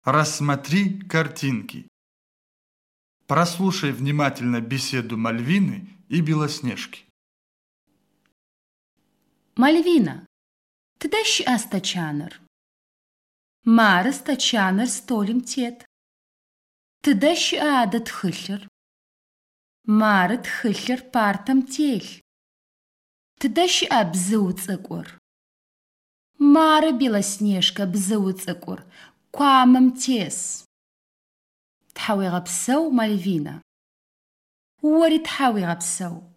Рассмотри картинки. Прослушай внимательно беседу Мальвины и Белоснежки. Мальвина, ты дашь астачанер? Мара стачанер столем тет. Ты дашь ада тхыхлер? Мара тхыхлер партам тель. Ты дашь абзу цыкур? Мара Белоснежка бзу цыкур. Куамам тес. تحاوي غبسو مالفينا وري تحاوي غبسو